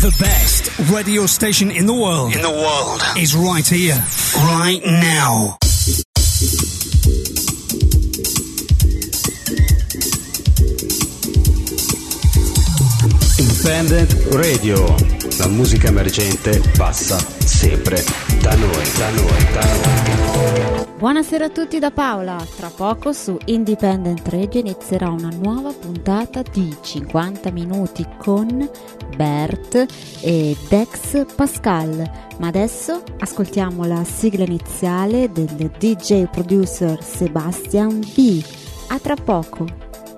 The best radio station in the world. Is right here, right now. Independent Radio. La musica emergente passa sempre da noi. Buonasera a tutti da Paola. Tra poco su Independent Radio inizierà una nuova puntata di 50 minuti con Bert e Dex Pascal. Ma adesso ascoltiamo la sigla iniziale del DJ producer Sebastian B. A tra poco.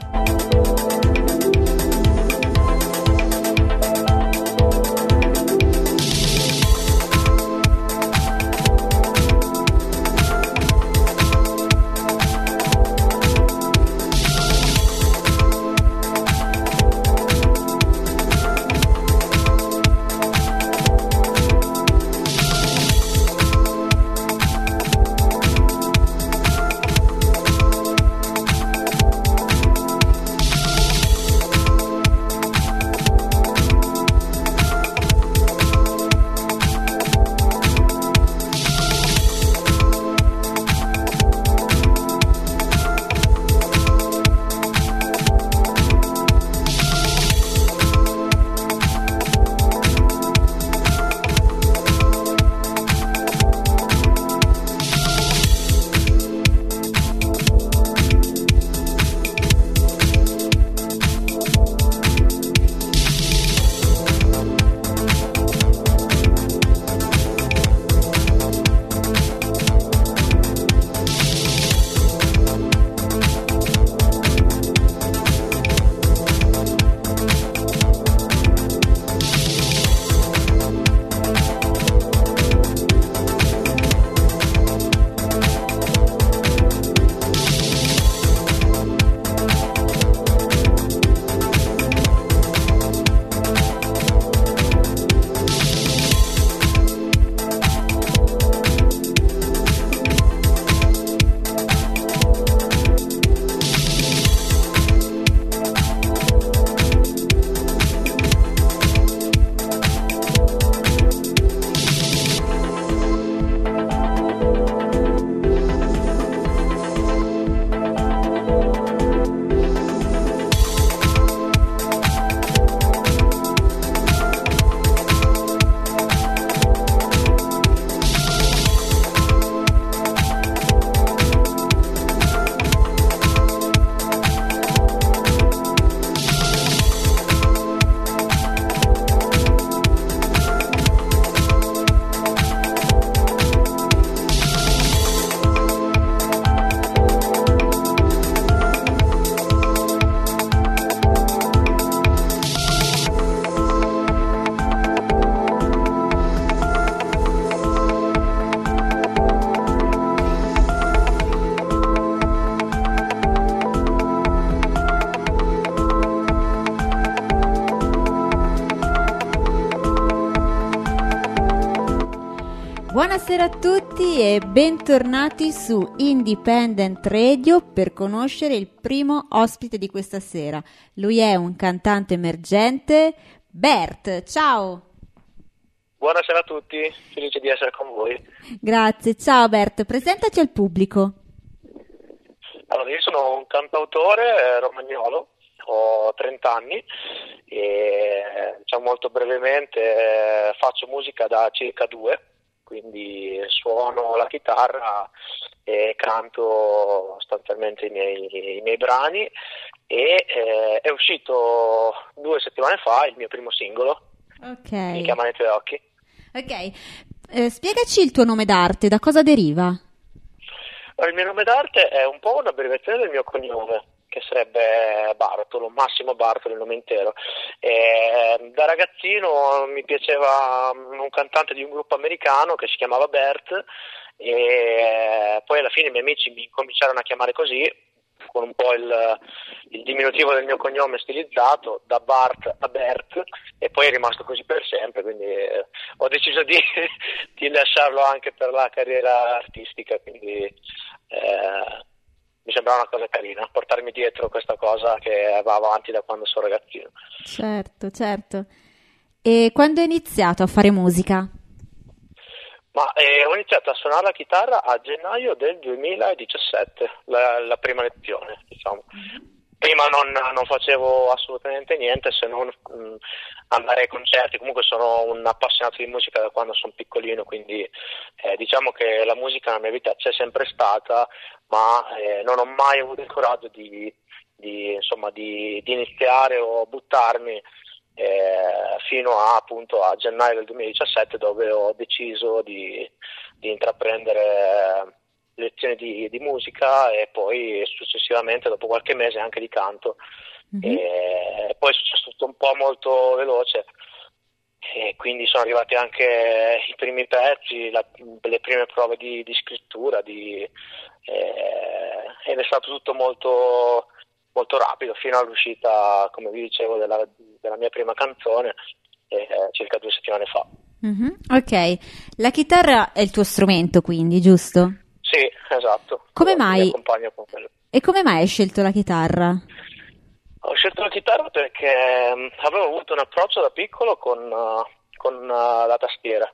Buonasera a tutti e bentornati su Independent Radio per conoscere il primo ospite di questa sera. Lui è un cantante emergente, Bert. Ciao! Buonasera a tutti, felice di essere con voi. Grazie, ciao Bert, presentaci al pubblico. Allora, io sono un cantautore romagnolo, ho 30 anni e molto brevemente faccio musica da circa 2. Quindi suono la chitarra e canto sostanzialmente i miei brani e è uscito 2 settimane fa il mio primo singolo, Mi chiamano i tuoi occhi. Ok, spiegaci il tuo nome d'arte, da cosa deriva? Il mio nome d'arte è un po' un'abbreviazione del mio cognome, che sarebbe Bartolo, Massimo Bartolo, il nome intero. Da ragazzino mi piaceva un cantante di un gruppo americano che si chiamava Bert e poi alla fine i miei amici mi cominciarono a chiamare così, con un po' il diminutivo del mio cognome stilizzato, da Bart a Bert, e poi è rimasto così per sempre, quindi ho deciso di lasciarlo anche per la carriera artistica, quindi mi sembrava una cosa carina, portarmi dietro questa cosa che va avanti da quando sono ragazzino. Certo. E quando hai iniziato a fare musica? Ma ho iniziato a suonare la chitarra a gennaio del 2017, la prima lezione, diciamo. Prima non facevo assolutamente niente se non andare ai concerti. Comunque sono un appassionato di musica da quando sono piccolino, quindi diciamo che la musica nella mia vita c'è sempre stata, ma non ho mai avuto il coraggio di iniziare o buttarmi fino appunto a gennaio del 2017, dove ho deciso di intraprendere lezioni di musica e poi successivamente dopo qualche mese anche di canto. E poi è successo tutto un po' molto veloce e quindi sono arrivati anche i primi pezzi, le prime prove di scrittura ed è stato tutto molto, molto rapido fino all'uscita, come vi dicevo, della mia prima canzone circa 2 settimane fa. Ok, la chitarra è il tuo strumento, quindi, giusto? Sì, esatto. Come mai? Mi accompagno con quello. E come mai hai scelto la chitarra? Ho scelto la chitarra perché avevo avuto un approccio da piccolo con la tastiera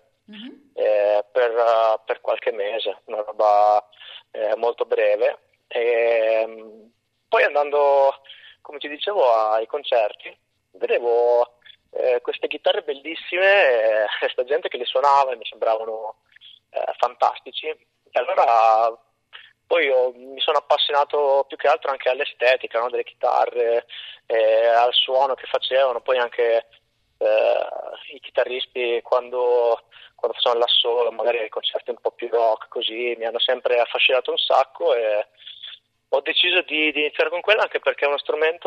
per qualche mese, una roba molto breve. E poi andando, come ti dicevo, ai concerti, vedevo queste chitarre bellissime, questa gente che le suonava e mi sembravano fantastici. E allora poi mi sono appassionato più che altro anche all'estetica, no, delle chitarre, al suono che facevano. Poi anche i chitarristi quando facevano l'assolo, magari ai concerti un po' più rock, così mi hanno sempre affascinato un sacco e ho deciso di iniziare con quella, anche perché è uno strumento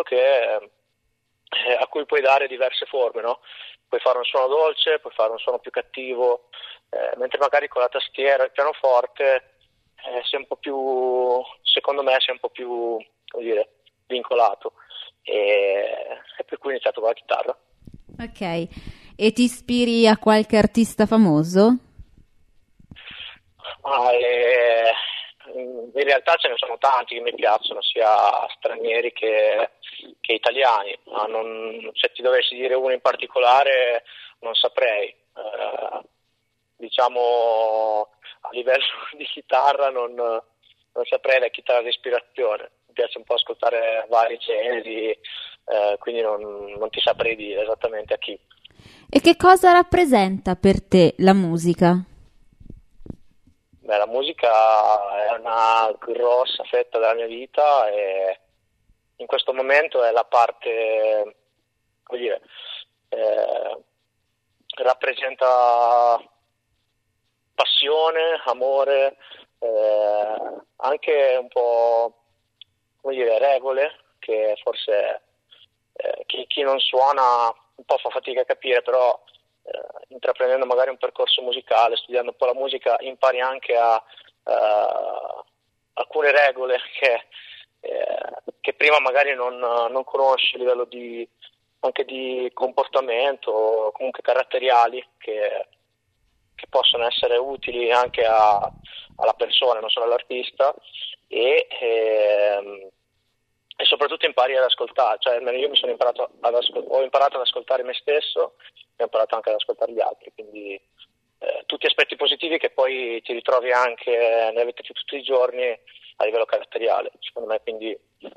a cui puoi dare diverse forme, no? Puoi fare un suono dolce, puoi fare un suono più cattivo, mentre magari con la tastiera e il pianoforte sei un po' più, secondo me, sei un po' più, come dire, vincolato, e per cui ho iniziato con la chitarra. Ok, e ti ispiri a qualche artista famoso? In realtà ce ne sono tanti che mi piacciono, sia stranieri che italiani, ma se ti dovessi dire uno in particolare non saprei. Diciamo a livello di chitarra non saprei la chitarra di ispirazione. Mi piace un po' ascoltare vari generi, quindi non ti saprei dire esattamente a chi. E che cosa rappresenta per te la musica? Beh, la musica è una grossa fetta della mia vita e in questo momento è la parte, come dire, rappresenta passione, amore, anche un po', come dire, regole, che forse chi non suona un po' fa fatica a capire, però intraprendendo magari un percorso musicale, studiando un po' la musica, impari anche a alcune regole che prima magari non conosci a livello anche di comportamento o comunque caratteriali che possono essere utili anche alla persona, non solo all'artista, e soprattutto impari ad ascoltare. Cioè, io ho imparato ad ascoltare me stesso e ho imparato anche ad ascoltare gli altri, quindi tutti aspetti positivi che poi ti ritrovi anche nella vita di tutti i giorni a livello caratteriale, secondo me. Quindi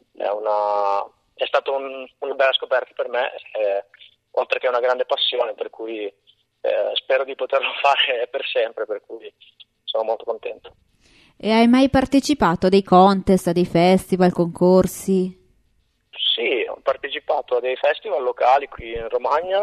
è stata una bella scoperta per me, oltre che una grande passione, per cui spero di poterlo fare per sempre, per cui sono molto contento. E hai mai partecipato a dei contest, a dei festival, concorsi? Sì, ho partecipato a dei festival locali qui in Romagna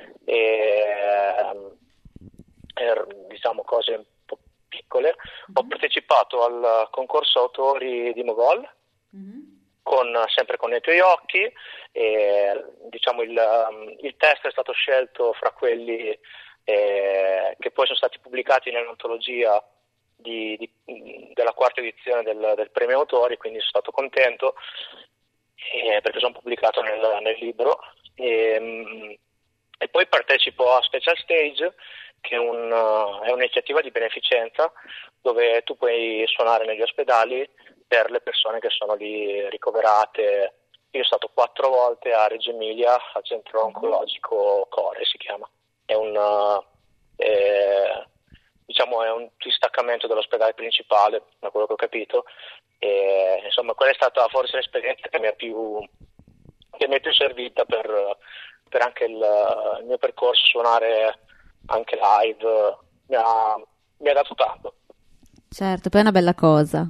e diciamo cose un po' piccole. Ho partecipato al concorso autori di Mogol, sempre con I tuoi occhi, e diciamo il testo è stato scelto fra quelli che poi sono stati pubblicati nell'antologia della 4ª edizione del premio autori, quindi sono stato contento perché sono pubblicato nel libro, e poi partecipo a Special Stage, che è un'iniziativa di beneficenza dove tu puoi suonare negli ospedali per le persone che sono lì ricoverate. Io sono stato 4 volte a Reggio Emilia, al centro oncologico Core si chiama. diciamo è un distaccamento dall'ospedale principale, da quello che ho capito, e insomma quella è stata forse l'esperienza che mi è più servita per anche il mio percorso. Suonare anche live mi ha dato tanto. Certo, poi è una bella cosa.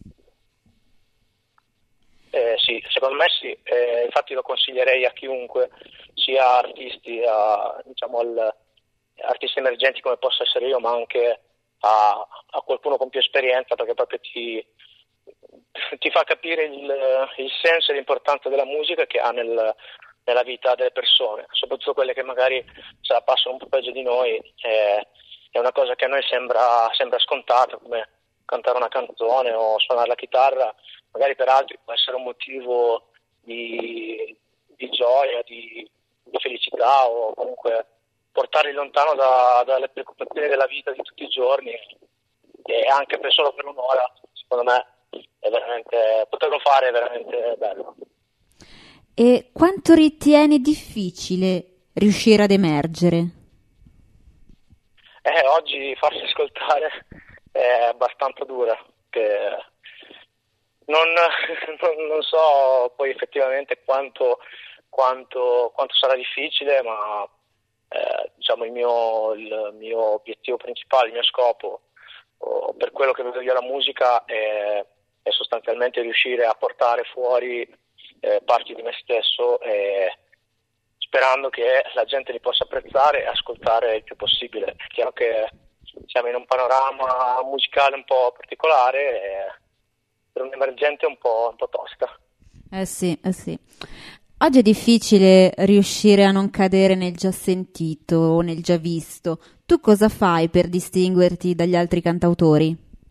Sì, secondo me sì, infatti lo consiglierei a chiunque, sia artisti, diciamo artisti emergenti come posso essere io, ma anche a qualcuno con più esperienza, perché proprio ti fa capire il senso e l'importanza della musica che ha nella vita delle persone, soprattutto quelle che magari se la passano un po' peggio di noi. È una cosa che a noi sembra scontata, come cantare una canzone o suonare la chitarra, magari per altri può essere un motivo di gioia, di felicità, o comunque portarli lontano dalle preoccupazioni della vita di tutti i giorni, e anche solo per un'ora, secondo me è veramente, poterlo fare è veramente bello. E quanto ritieni difficile riuscire ad emergere? Oggi farsi ascoltare è abbastanza dura, che non so poi effettivamente quanto sarà difficile, ma diciamo il mio obiettivo principale, il mio scopo, per quello che vedo io la musica, è sostanzialmente riuscire a portare fuori parti di me stesso, sperando che la gente li possa apprezzare e ascoltare il più possibile. È chiaro che siamo in un panorama musicale un po' particolare, e per un emergente un po' tosta. Sì. Oggi è difficile riuscire a non cadere nel già sentito o nel già visto. Tu cosa fai per distinguerti dagli altri cantautori?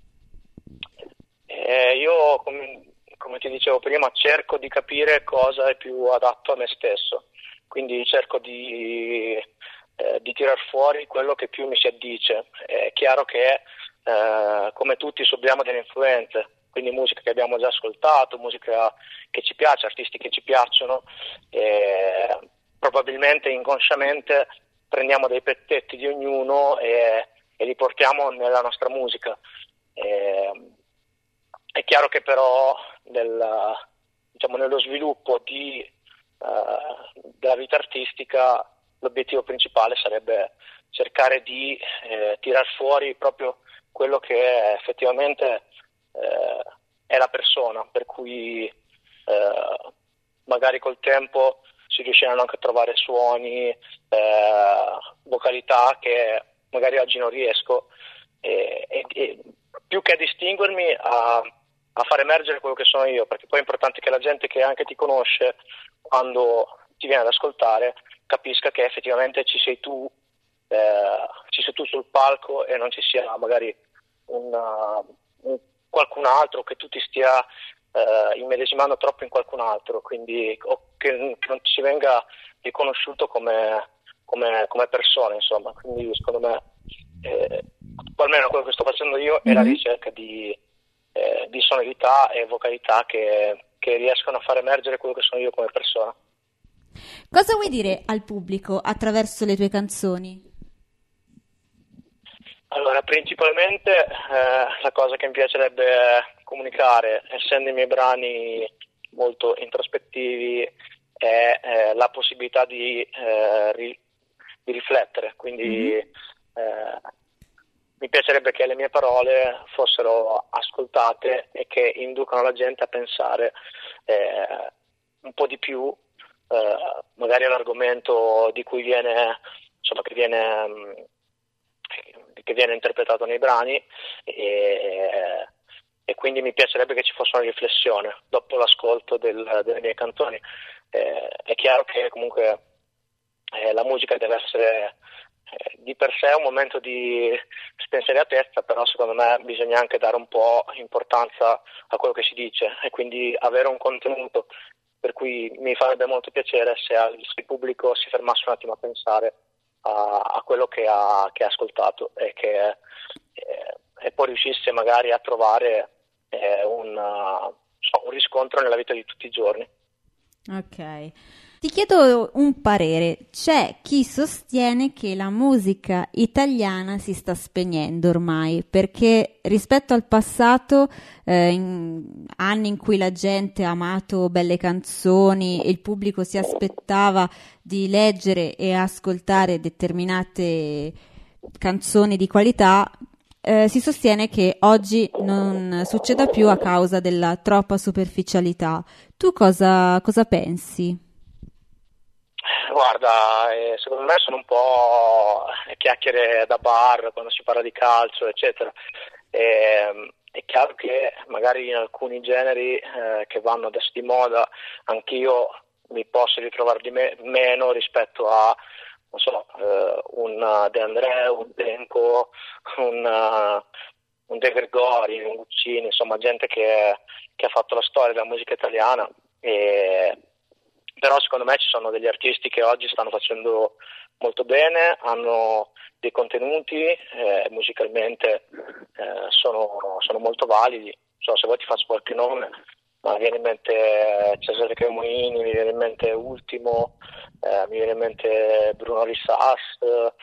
Io, come ti dicevo prima, cerco di capire cosa è più adatto a me stesso, quindi cerco di tirar fuori quello che più mi si addice. È chiaro che come tutti subiamo delle influenze, quindi musica che abbiamo già ascoltato, musica che ci piace, artisti che ci piacciono, probabilmente inconsciamente prendiamo dei pezzetti di ognuno e li portiamo nella nostra musica. È chiaro che però nello sviluppo della vita artistica l'obiettivo principale sarebbe cercare di tirar fuori proprio quello che effettivamente è la persona, per cui magari col tempo si riusciranno anche a trovare suoni, vocalità che magari oggi non riesco, e più che a distinguermi, a far emergere quello che sono io, perché poi è importante che la gente che anche ti conosce, quando ti viene ad ascoltare, capisca che effettivamente ci sei tu sul palco, e non ci sia magari qualcun altro, che tu ti stia immedesimando troppo in qualcun altro, quindi o che non ci venga riconosciuto come persona, insomma. Quindi secondo me, almeno quello che sto facendo io è la ricerca di sonorità e vocalità che riescono a far emergere quello che sono io come persona. Cosa vuoi dire al pubblico attraverso le tue canzoni? Allora, principalmente la cosa che mi piacerebbe comunicare, essendo i miei brani molto introspettivi, è la possibilità di riflettere, quindi mi piacerebbe che le mie parole fossero ascoltate e che inducano la gente a pensare un po' di più, magari all'argomento di cui viene interpretato nei brani, e quindi mi piacerebbe che ci fosse una riflessione dopo l'ascolto delle mie canzoni. È chiaro che comunque la musica deve essere di per sé un momento di spensieratezza, però secondo me bisogna anche dare un po' importanza a quello che si dice, e quindi avere un contenuto, per cui mi farebbe molto piacere se il pubblico si fermasse un attimo a pensare a quello che ha ascoltato, e poi riuscisse magari a trovare un riscontro nella vita di tutti i giorni. Ok. Ti chiedo un parere. C'è chi sostiene che la musica italiana si sta spegnendo ormai, perché rispetto al passato, in anni in cui la gente ha amato belle canzoni e il pubblico si aspettava di leggere e ascoltare determinate canzoni di qualità, si sostiene che oggi non succeda più a causa della troppa superficialità. Tu cosa pensi? Guarda, secondo me sono un po' chiacchiere da bar quando si parla di calcio, eccetera. È chiaro che magari in alcuni generi che vanno adesso di moda, anch'io mi posso ritrovare meno rispetto a, non so, un De André, un Tenco, un De Gregori, un Guccini, insomma gente che ha fatto la storia della musica italiana. Però secondo me ci sono degli artisti che oggi stanno facendo molto bene, hanno dei contenuti, musicalmente sono molto validi. So, se vuoi ti faccio qualche nome, ma mi viene in mente Cesare Cremonini, mi viene in mente Ultimo, mi viene in mente Bruno Risas,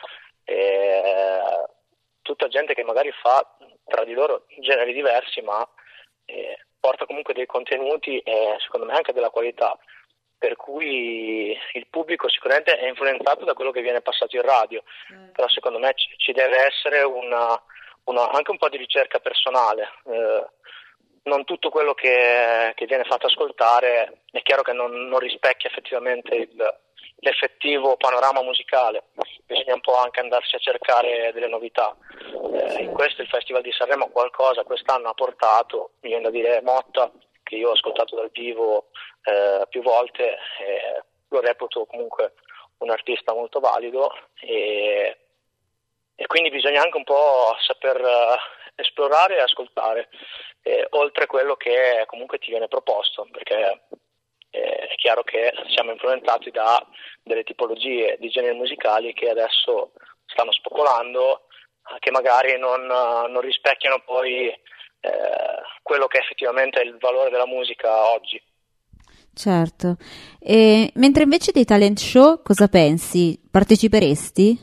tutta gente che magari fa tra di loro generi diversi, ma porta comunque dei contenuti e secondo me anche della qualità. Per cui il pubblico sicuramente è influenzato da quello che viene passato in radio, però secondo me ci deve essere anche un po' di ricerca personale. Non tutto quello che viene fatto ascoltare è chiaro che non rispecchia effettivamente l'effettivo panorama musicale, bisogna un po' anche andarsi a cercare delle novità. In questo il Festival di Sanremo qualcosa quest'anno ha portato, mi viene da dire Motta, che io ho ascoltato dal vivo più volte, lo reputo comunque un artista molto valido e quindi bisogna anche un po' saper esplorare e ascoltare, oltre a quello che comunque ti viene proposto, perché è chiaro che siamo influenzati da delle tipologie di generi musicali che adesso stanno spopolando, che magari non rispecchiano poi quello che effettivamente è il valore della musica oggi. Certo. Mentre invece dei talent show cosa pensi? Parteciperesti?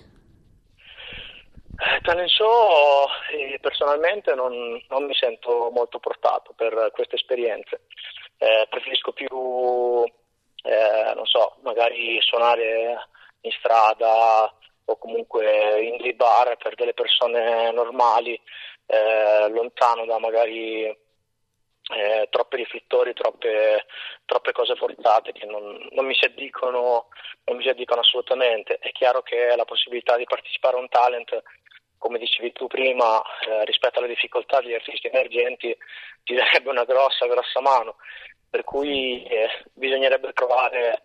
Talent show personalmente non mi sento molto portato per queste esperienze. Preferisco più, non so, magari suonare in strada o comunque in dei bar per delle persone normali, lontano da magari troppi riflettori, troppe cose forzate che non mi si addicono assolutamente. È chiaro che la possibilità di partecipare a un talent, come dicevi tu prima, rispetto alle difficoltà degli artisti emergenti, ti darebbe una grossa mano, per cui bisognerebbe trovare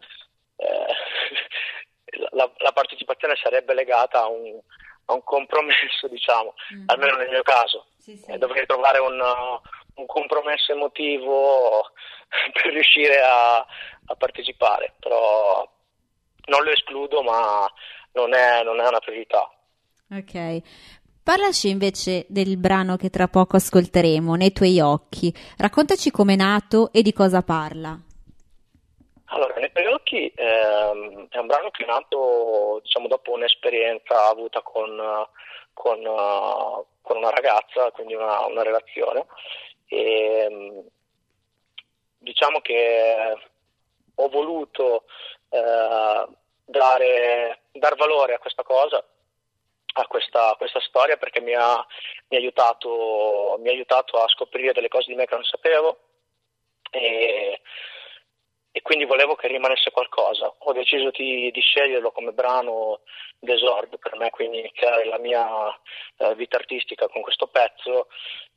la partecipazione sarebbe legata a un compromesso, diciamo, almeno nel mio caso. Sì. Dovrei trovare un compromesso emotivo per riuscire a partecipare, però non lo escludo, ma non è una priorità. Ok. Parlaci invece del brano che tra poco ascolteremo, Nei tuoi occhi. Raccontaci com'è nato e di cosa parla. Allora, Nei tuoi occhi è un brano che è nato, diciamo, dopo un'esperienza avuta con una ragazza, quindi una relazione, e diciamo che ho voluto dar valore a questa cosa, a questa storia, perché mi ha aiutato a scoprire delle cose di me che non sapevo e quindi volevo che rimanesse qualcosa. Ho deciso di sceglierlo come brano d'esordio per me, quindi iniziare la mia vita artistica con questo pezzo,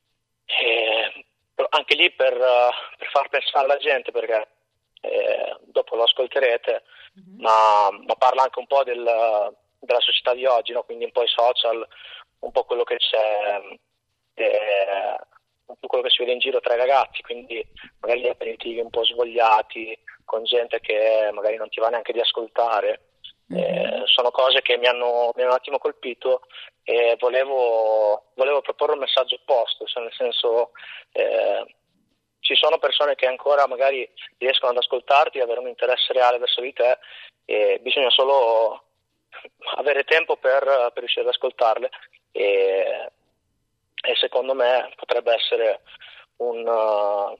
anche lì per far pensare alla gente, perché dopo lo ascolterete, ma parla anche un po' della società di oggi, no? Quindi un po' i social, un po' quello che c'è, un po' quello che si vede in giro tra i ragazzi, quindi magari gli aperitivi un po' svogliati, con gente che magari non ti va neanche di ascoltare. Sono cose che mi hanno un attimo colpito e volevo proporre un messaggio opposto, cioè nel senso ci sono persone che ancora magari riescono ad ascoltarti, avere un interesse reale verso di te, e bisogna solo avere tempo per riuscire ad ascoltarle, e secondo me potrebbe essere non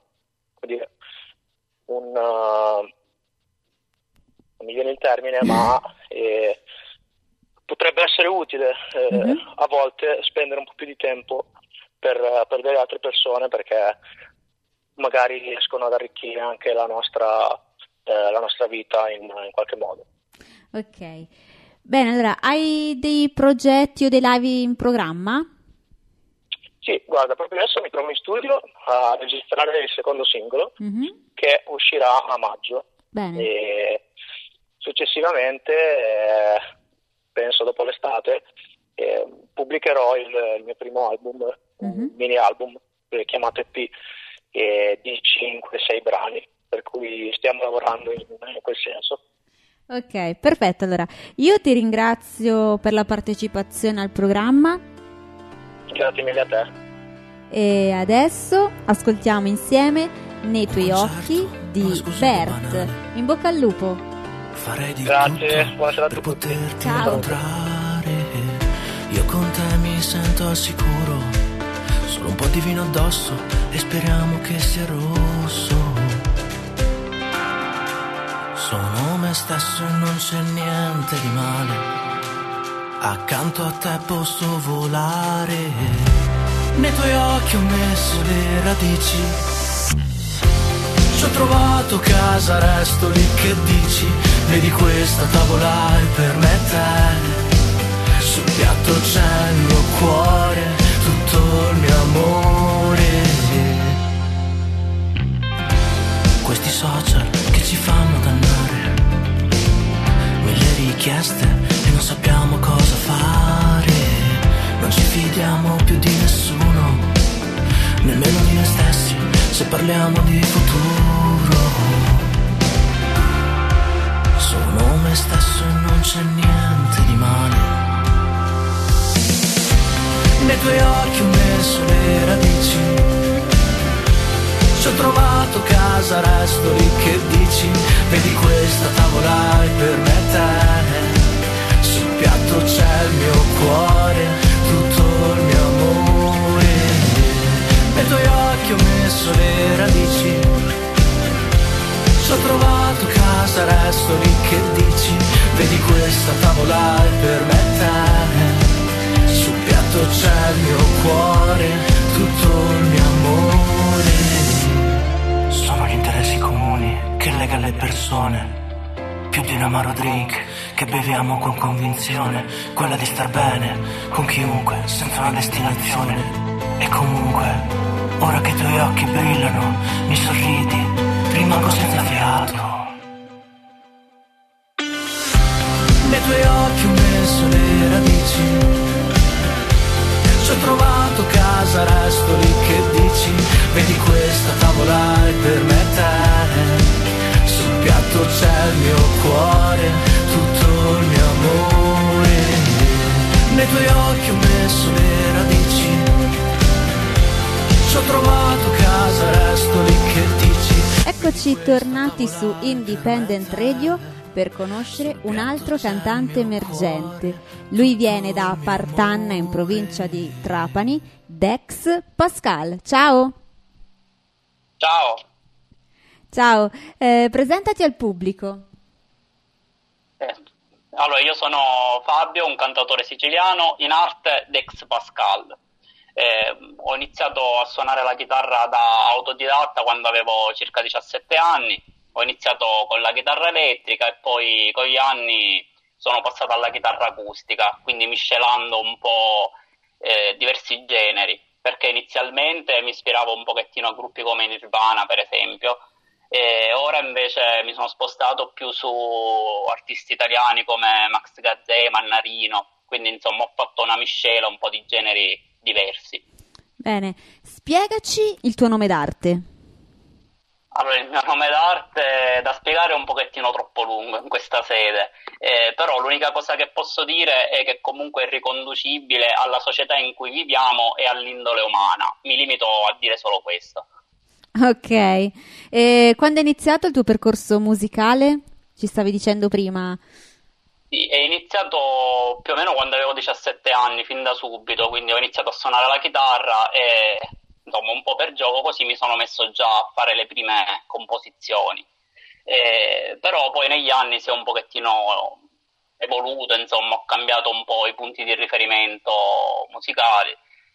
mi viene il termine, ma potrebbe essere utile a volte spendere un po' più di tempo per delle altre persone, perché magari riescono ad arricchire anche la nostra vita in qualche modo. Ok, bene, allora hai dei progetti o dei live in programma? Sì, guarda, proprio adesso mi trovo in studio a registrare il secondo singolo che uscirà a maggio. Bene. E successivamente, penso dopo l'estate, pubblicherò il mio primo album, un mini album chiamato EP, di 5-6 brani, per cui stiamo lavorando in quel senso. Ok, perfetto. Allora, io ti ringrazio per la partecipazione al programma. Grazie mille a te. E adesso ascoltiamo insieme Nei tuoi occhi di Bert. In bocca al lupo. Farei di Grazie, tutto buona serata per a tutti. poterti Ciao. incontrare. Io con te mi sento al sicuro. Solo un po' di vino addosso e speriamo che sia rosso. Sono me stesso e non c'è niente di male. Accanto a te posso volare. Nei tuoi occhi ho messo le radici. Ci ho trovato casa, resto lì, che dici? Vedi questa tavola è per me e te. Sul piatto c'è il mio cuore, tutto il mio amore. Questi social che ci fanno dannare, mille richieste e non sappiamo cosa fare. Non ci fidiamo più di nessuno, nemmeno di noi stessi, se parliamo di futuro. Sono me stesso e non c'è niente di male. Nei tuoi occhi ho messo le radici. Ci ho trovato casa, resto lì, che dici? Vedi questa tavola è per me e te. Sul piatto c'è il mio cuore, tutto il mio amore. Nei tuoi occhi ho messo le radici. Ci ho trovato casa, resto lì, che dici? Vedi questa tavola è per me e te. Sul piatto c'è il mio cuore, tutto il mio amore. Sono gli interessi comuni che legano le persone. Più di un amaro drink che beviamo con convinzione, quella di star bene con chiunque senza una destinazione. E comunque, ora che i tuoi occhi brillano, mi sorridi, rimango senza fiato. Nei tuoi occhi ho messo le radici. Ci ho trovato casa, resto lì, che dici? Vedi questa tavola è per me e te. Sul piatto c'è il mio cuore, tutto il mio amore. Nei tuoi occhi ho messo le radici. Ci ho trovato casa, resto lì, che dici? Eccoci tornati su Independent Radio per conoscere un altro cantante emergente. Lui viene da Partanna, in provincia di Trapani, Dex Pascal. Ciao! Ciao, Ciao, presentati al pubblico. allora io sono Fabio, un cantautore siciliano, in arte Dex Pascal. Ho iniziato a suonare la chitarra da autodidatta quando avevo circa 17 anni. Ho iniziato con la chitarra elettrica e poi con gli anni sono passato alla chitarra acustica, quindi miscelando un po' diversi generi, perché inizialmente mi ispiravo un pochettino a gruppi come Nirvana, per esempio, e ora invece mi sono spostato più su artisti italiani come Max Gazzè, Mannarino, quindi insomma ho fatto una miscela, un po' di generi diversi. Bene, spiegaci il tuo nome d'arte. Allora, il mio nome d'arte è da spiegare un pochettino troppo lungo in questa sede, però l'unica cosa che posso dire è che comunque è riconducibile alla società in cui viviamo e all'indole umana. Mi limito a dire solo questo. Ok, e quando è iniziato il tuo percorso musicale? Ci stavi dicendo prima. Sì, è iniziato più o meno quando avevo 17 anni, fin da subito, quindi ho iniziato a suonare la chitarra e insomma un po' per gioco così mi sono messo già a fare le prime composizioni. Però poi negli anni si è un pochettino evoluto, insomma ho cambiato un po' i punti di riferimento musicali.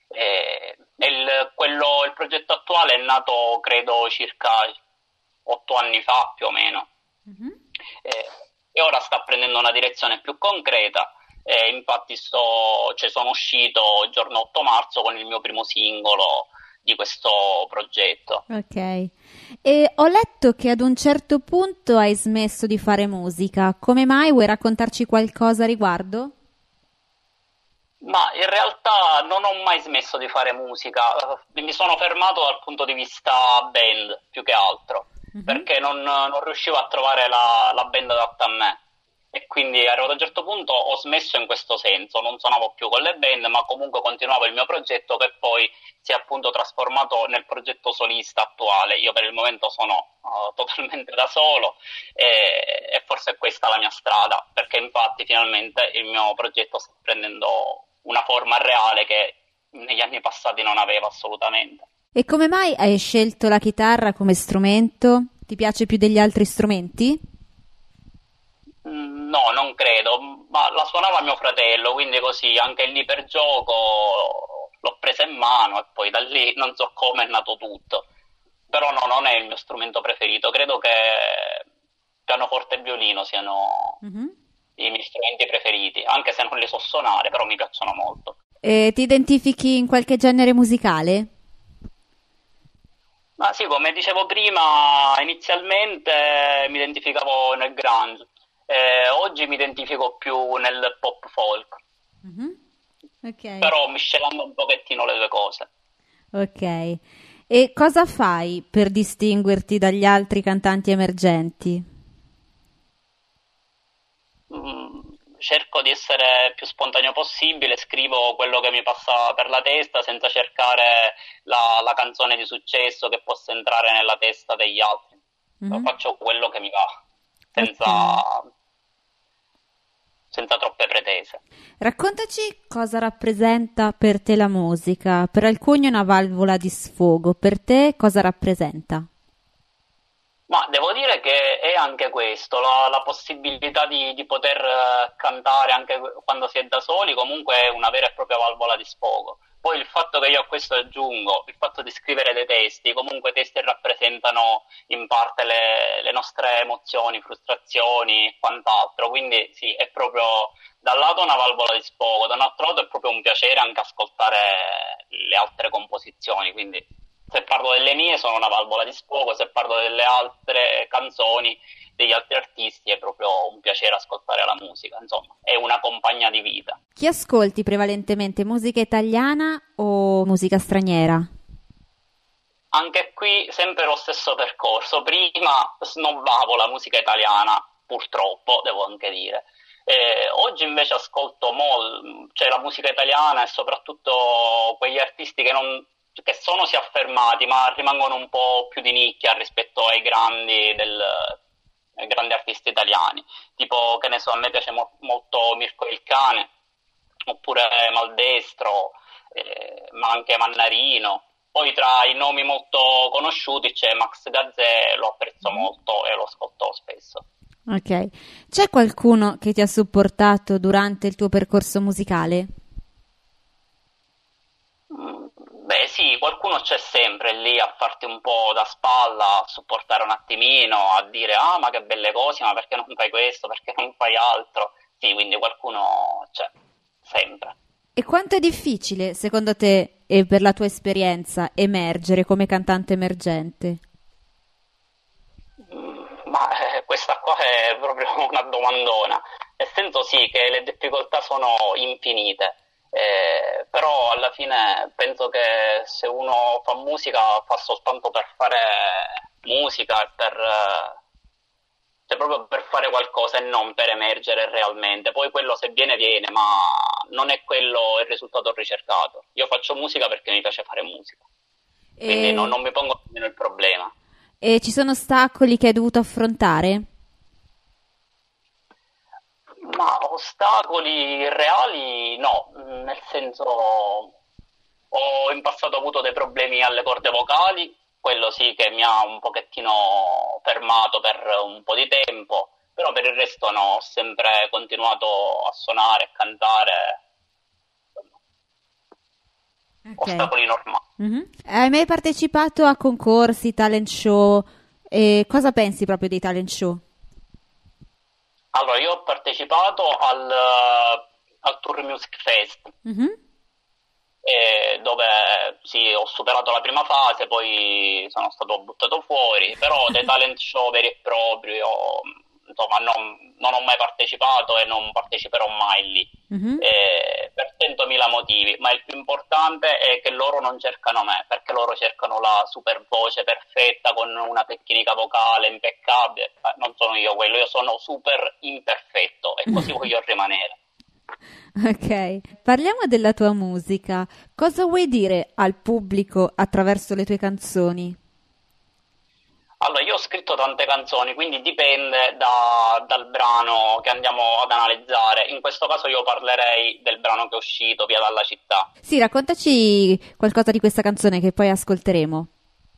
Il progetto attuale è nato credo circa 8 anni fa più o meno. Eh, e ora sta prendendo una direzione più concreta. Infatti sono uscito il giorno 8 marzo con il mio primo singolo di questo progetto. Ok, e ho letto che ad un certo punto hai smesso di fare musica. Come mai? Vuoi raccontarci qualcosa a riguardo? Ma in realtà non ho mai smesso di fare musica, mi sono fermato dal punto di vista band più che altro, perché non riuscivo a trovare la band adatta a me. E quindi arrivato a un certo punto ho smesso in questo senso, non suonavo più con le band, ma comunque continuavo il mio progetto che poi si è appunto trasformato nel progetto solista attuale. Io per il momento sono totalmente da solo e forse è questa la mia strada, perché infatti finalmente il mio progetto sta prendendo una forma reale che negli anni passati non aveva assolutamente. E come mai hai scelto la chitarra come strumento? Ti piace più degli altri strumenti? No, non credo, ma la suonava mio fratello, quindi così anche lì per gioco l'ho presa in mano e poi da lì non so come è nato tutto. Però no, non è il mio strumento preferito, credo che pianoforte e violino siano i miei strumenti preferiti, anche se non li so suonare, però mi piacciono molto. E ti identifichi in qualche genere musicale? Ma sì, come dicevo prima, inizialmente mi identificavo nel grunge. Oggi mi identifico più nel pop folk, Ok. però miscelando un pochettino le due cose. Ok. E cosa fai per distinguerti dagli altri cantanti emergenti? Cerco di essere più spontaneo possibile, scrivo quello che mi passa per la testa senza cercare la canzone di successo che possa entrare nella testa degli altri. Faccio quello che mi va, senza troppe pretese. Raccontaci cosa rappresenta per te la musica. Per alcuni è una valvola di sfogo, per te cosa rappresenta? Ma devo dire che è anche questo, la possibilità di poter cantare anche quando si è da soli, comunque è una vera e propria valvola di sfogo. Poi il fatto che io a questo aggiungo, il fatto di scrivere dei testi, comunque i testi rappresentano in parte le nostre emozioni, frustrazioni e quant'altro, quindi sì, è proprio da un lato una valvola di sfogo, da un altro lato è proprio un piacere anche ascoltare le altre composizioni, quindi se parlo delle mie sono una valvola di sfogo, se parlo delle altre canzoni, degli altri artisti è proprio un piacere ascoltare la musica, insomma, è una compagna di vita. Chi ascolti prevalentemente, musica italiana o musica straniera? Anche qui sempre lo stesso percorso, prima snobbavo la musica italiana, purtroppo devo anche dire. Oggi invece ascolto cioè la musica italiana e soprattutto quegli artisti che sono si affermati ma rimangono un po' più di nicchia rispetto ai grandi artisti italiani, tipo che ne so, a me piace molto Mirko Il Cane oppure Maldestro, ma anche Mannarino. Poi tra i nomi molto conosciuti c'è Max Gazzè, lo apprezzo molto e lo ascolto spesso. Ok, c'è qualcuno che ti ha supportato durante il tuo percorso musicale? Beh sì, qualcuno c'è sempre lì a farti un po' da spalla, a supportare un attimino, a dire ma che belle cose, ma perché non fai questo, perché non fai altro? Sì, quindi qualcuno c'è, sempre. E quanto è difficile, secondo te, e per la tua esperienza, emergere come cantante emergente? Ma questa qua è proprio una domandona, nel senso sì che le difficoltà sono infinite. Però alla fine penso che se uno fa musica fa soltanto per fare musica e cioè proprio per fare qualcosa e non per emergere realmente. Poi quello se viene viene, ma non è quello il risultato ricercato. Io faccio musica perché mi piace fare musica. quindi non mi pongo nemmeno il problema. E ci sono ostacoli che hai dovuto affrontare? Ma ostacoli reali no, nel senso ho in passato avuto dei problemi alle corde vocali, quello sì che mi ha un pochettino fermato per un po' di tempo, però per il resto no, ho sempre continuato a suonare e cantare, ostacoli normali. Hai mai partecipato a concorsi, talent show? E cosa pensi proprio dei talent show? Allora, io ho partecipato al Tour Music Fest, dove sì, ho superato la prima fase, poi sono stato buttato fuori, però dei talent show veri e propri, insomma, non ho mai partecipato e non parteciperò mai lì, per 100.000 motivi, ma il più importante è che loro non cercano me, perché loro cercano la super voce perfetta con una tecnica vocale impeccabile. Non sono io quello, io sono super imperfetto e così voglio rimanere. Ok, parliamo della tua musica. Cosa vuoi dire al pubblico attraverso le tue canzoni? Allora, io ho scritto tante canzoni, quindi dipende dal brano che andiamo ad analizzare. In questo caso io parlerei del brano che è uscito, Via dalla città. Sì, raccontaci qualcosa di questa canzone che poi ascolteremo.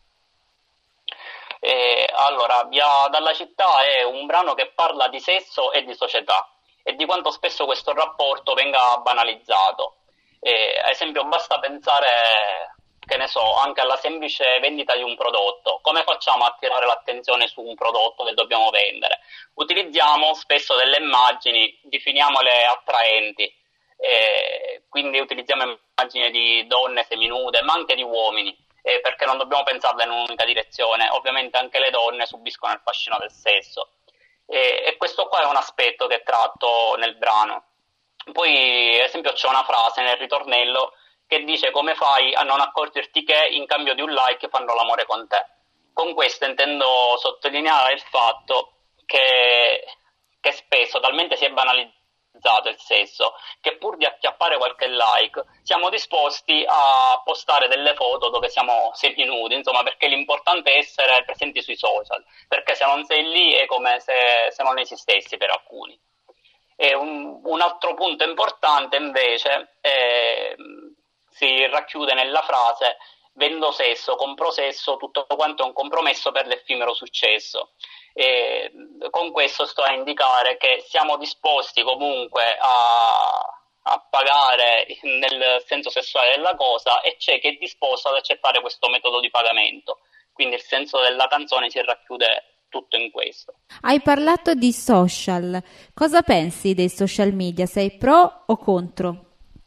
Allora, Via dalla città è un brano che parla di sesso e di società e di quanto spesso questo rapporto venga banalizzato. Ad esempio, basta pensare, che ne so, anche alla semplice vendita di un prodotto. Come facciamo a attirare l'attenzione su un prodotto che dobbiamo vendere? Utilizziamo spesso delle immagini, definiamole attraenti, quindi utilizziamo immagini di donne seminude, ma anche di uomini, perché non dobbiamo pensarle in un'unica direzione. Ovviamente anche le donne subiscono il fascino del sesso. E questo qua è un aspetto che tratto nel brano. Poi, ad esempio, c'è una frase nel ritornello che dice: come fai a non accorgerti che in cambio di un like fanno l'amore con te? Con questo intendo sottolineare il fatto che spesso talmente si è banalizzato il sesso che pur di acchiappare qualche like siamo disposti a postare delle foto dove siamo seminudi, insomma, perché l'importante è essere presenti sui social, perché se non sei lì è come se non esistessi per alcuni. E un altro punto importante invece si racchiude nella frase: vendo sesso, compro sesso, tutto quanto è un compromesso per l'effimero successo. E con questo sto a indicare che siamo disposti comunque a pagare nel senso sessuale della cosa, e c'è chi è disposto ad accettare questo metodo di pagamento. Quindi il senso della canzone si racchiude tutto in questo. Hai parlato di social. Cosa pensi dei social media? Sei pro o contro?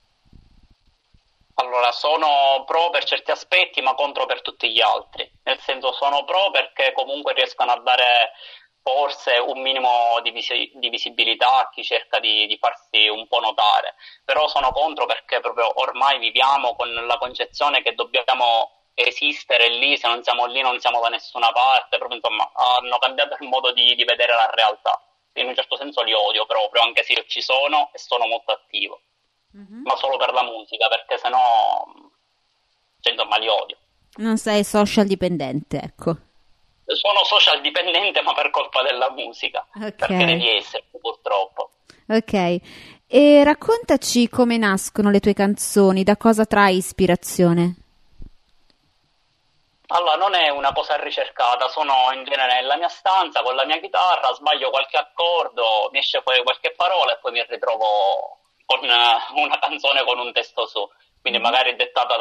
Allora, sono pro per certi aspetti, ma contro per tutti gli altri. Nel senso, sono pro perché comunque riescono a dare forse un minimo di visibilità a chi cerca di farsi un po' notare. Però sono contro perché proprio ormai viviamo con la concezione che dobbiamo esistere lì, se non siamo lì non siamo da nessuna parte. Proprio, insomma, hanno cambiato il modo di vedere la realtà. In un certo senso li odio proprio, anche se io ci sono e sono molto attivo. Ma solo per la musica, perché sennò, cioè, insomma, li odio. Non sei social dipendente, ecco. Sono social dipendente, ma per colpa della musica, perché devi essere, purtroppo. Ok, e raccontaci come nascono le tue canzoni, da cosa trai ispirazione? Allora, non è una cosa ricercata, sono in genere nella mia stanza con la mia chitarra, sbaglio qualche accordo, mi esce fuori qualche parola e poi mi ritrovo con una canzone con un testo su, quindi magari dettata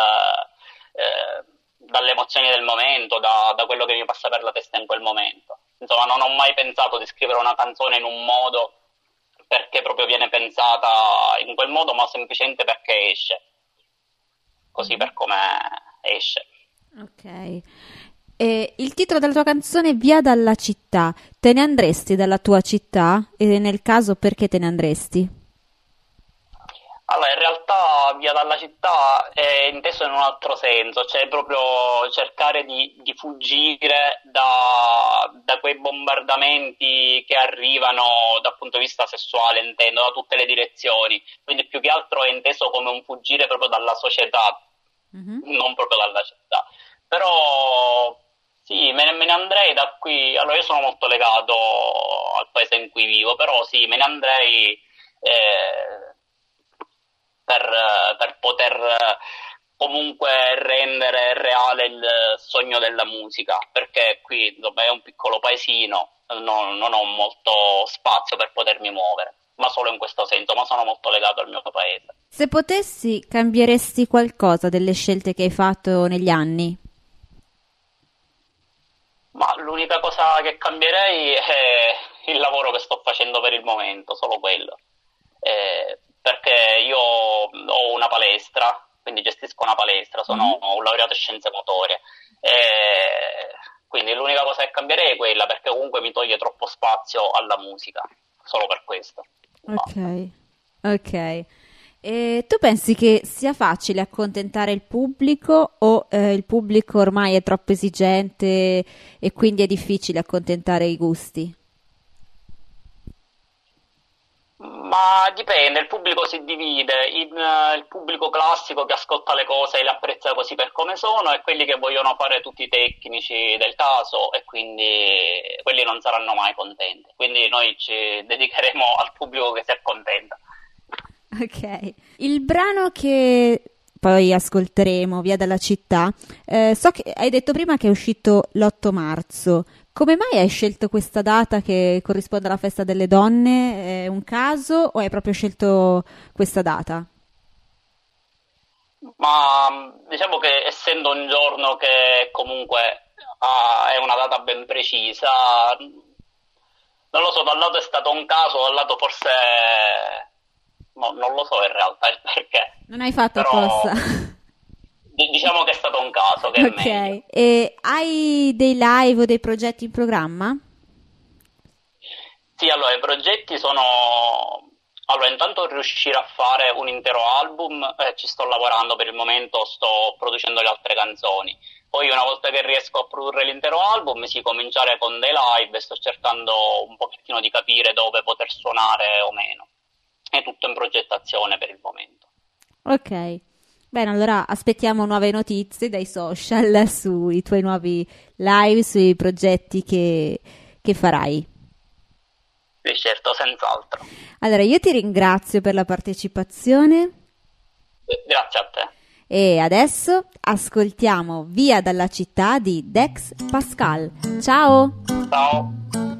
dalle emozioni del momento, da quello che mi passa per la testa in quel momento. Insomma, non ho mai pensato di scrivere una canzone in un modo perché proprio viene pensata in quel modo, ma semplicemente perché esce, così per come esce. Ok. E il titolo della tua canzone è Via dalla città. Te ne andresti dalla tua città? E nel caso, perché te ne andresti? Allora, in realtà Via dalla città è inteso in un altro senso, cioè proprio cercare di fuggire da quei bombardamenti che arrivano dal punto di vista sessuale, intendo, da tutte le direzioni. Quindi più che altro è inteso come un fuggire proprio dalla società, non proprio dalla città. Però sì, me ne andrei da qui. Allora, io sono molto legato al paese in cui vivo, però sì, me ne andrei per poter comunque rendere reale il sogno della musica, perché qui dove è un piccolo paesino non ho molto spazio per potermi muovere, ma solo in questo senso, ma sono molto legato al mio paese. Se potessi, cambieresti qualcosa delle scelte che hai fatto negli anni? Ma l'unica cosa che cambierei è il lavoro che sto facendo per il momento, solo quello. Perché io ho una palestra, quindi gestisco una palestra, sono un laureato in scienze motorie. Quindi l'unica cosa che cambierei è quella, perché comunque mi toglie troppo spazio alla musica, solo per questo. Ok. E tu pensi che sia facile accontentare il pubblico o il pubblico ormai è troppo esigente e quindi è difficile accontentare i gusti? Ma dipende, il pubblico si divide in il pubblico classico che ascolta le cose e le apprezza così per come sono, e quelli che vogliono fare tutti i tecnici del caso, e quindi quelli non saranno mai contenti. Quindi noi ci dedicheremo al pubblico che si accontenta. Ok, il brano che poi ascolteremo, Via dalla città, so che hai detto prima che è uscito l'8 marzo. Come mai hai scelto questa data che corrisponde alla festa delle donne? È un caso o hai proprio scelto questa data? Ma diciamo che essendo un giorno che comunque è una data ben precisa, non lo so, da un lato è stato un caso, dal lato forse no, non lo so in realtà il perché. Non hai fatto però apposta. Diciamo che è stato un caso, che è meglio. Ok, e hai dei live o dei progetti in programma? Sì, allora i progetti sono... Allora, intanto riuscire a fare un intero album, ci sto lavorando per il momento, sto producendo le altre canzoni. Poi una volta che riesco a produrre l'intero album, cominciare con dei live, e sto cercando un pochettino di capire dove poter suonare o meno. È tutto in progettazione per il momento. Ok. Bene, allora aspettiamo nuove notizie dai social sui tuoi nuovi live, sui progetti che farai. Sì, certo, senz'altro. Allora, io ti ringrazio per la partecipazione. Grazie a te. E adesso ascoltiamo Via dalla città di Dex Pascal. Ciao! Ciao!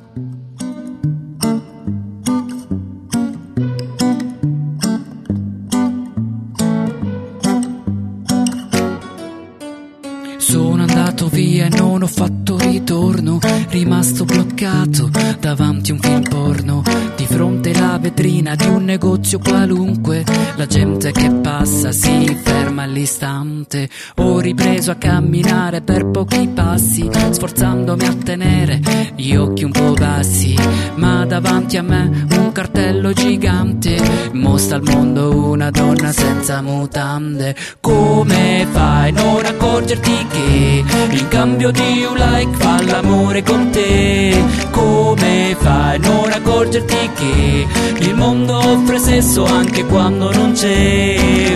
Sono andato via e non ho fatto ritorno, rimasto bloccato davanti a un film porno, di fronte alla vetrina di un negozio qualunque, la gente che passa si ferma all'istante. Ho ripreso a camminare per pochi passi, sforzandomi a tenere gli occhi un po' bassi, ma davanti a me un cartello gigante mostra al mondo una donna senza mutande. Come fai a non accorgerti che in cambio di un like fa l'amore con te? Come fai a non accorgerti che il mondo offre sesso anche quando non c'è?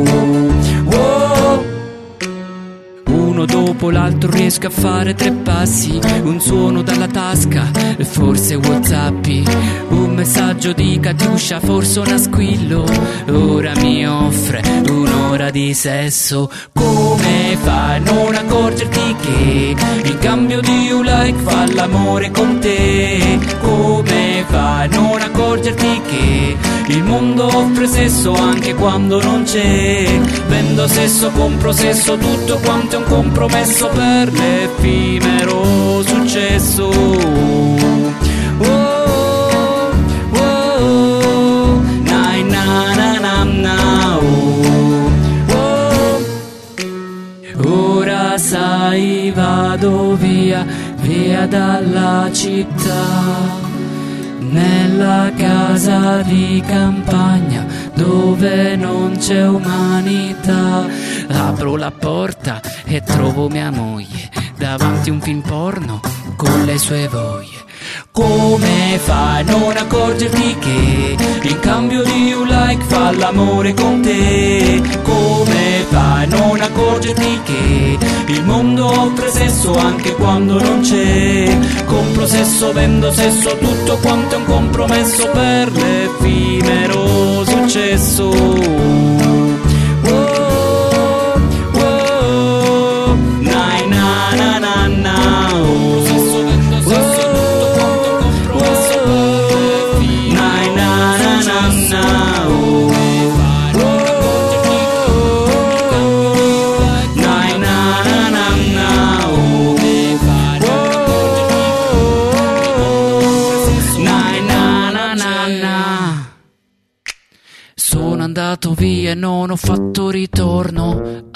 Uno dopo l'altro riesco a fare 3 passi, un suono dalla tasca, forse Whatsappi, un messaggio di Katiuscia, forse un squillo, ora mi offre un'ora di sesso. Come fai a non accorgerti che in cambio di un like fa l'amore con te? Come fai a non accorgerti che il mondo offre sesso anche quando non c'è? Vendo sesso, compro sesso, tutto quanto è un compromesso per l'effimero successo. Na na na na na, ora sai, vado via, via dalla città, nella casa di campagna dove non c'è umanità. Apro la porta e trovo mia moglie davanti a un film porno con le sue voglie. Come fai a non accorgerti che in cambio di un like fa l'amore con te? Come fai a non accorgerti accorgerti che il mondo offre sesso anche quando non c'è. Compro sesso, vendo sesso, tutto quanto è un compromesso per l'effimero successo. Oh, oh, nai na na na na, oh. Sesso, vendo sesso, tutto quanto è un compromesso per l'effimero nai na na na na, oh. Sono andato via e non ho fatto ritorno.